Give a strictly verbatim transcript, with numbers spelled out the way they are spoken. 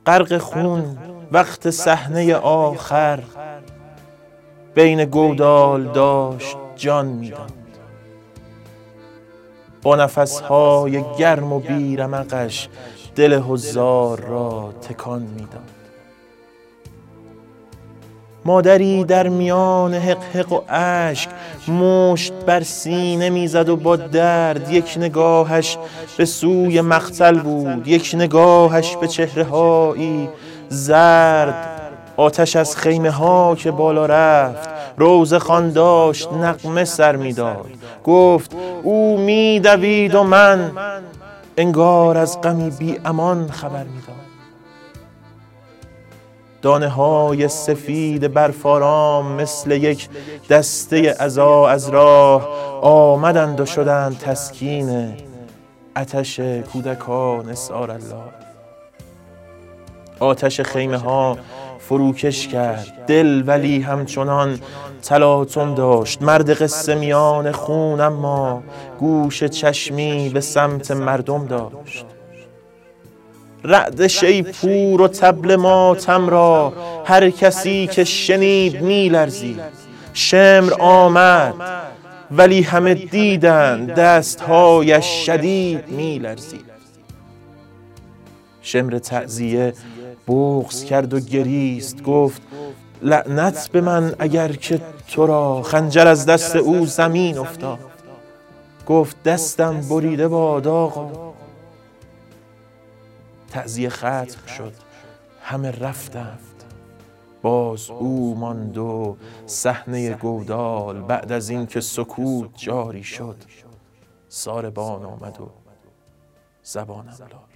غرق خون وقت صحنه آخر، بین گودال داشت جان میداد. با نفسهای گرم و بیرمقش دل حضار را تکان میداد. مادری در میان حقحق و اشک مشت بر سینه میزد و با درد یک نگاهش به سوی مقتل بود، یک نگاهش به چهره‌هایی زرد. آتش از خیمه ها که بالا رفت، روزه خوان داشت نغمه سر میداد. گفت او میدوید و من انگار از غمی بی امان خبر میداد. دانه های سفید برفارام مثل یک دسته عزا از راه آمدند و شدند تسکین آتش کودکان اسعار الله. آتش خیمه ها فروکش کرد دل، ولی همچنان تلاطم داشت مرد قصه میان خون، اما گوش چشمی به سمت مردم داشت. رعد شیپور و طبل ماتم را هر کسی که شنید می لرزید. شمر آمد ولی همه دیدند دستهایش شدید می لرزید. شمر تعزیه بغض کرد و گریست، گفت لعنت به من اگر که تو را خنجر از دست او زمین افتاد. گفت دستم بریده باد آقا. تعزیه ختم شد، همه رفتند، باز او ماند و صحنه گودال. بعد از این که سکوت جاری شد، ساربان آمد و زبانم داد.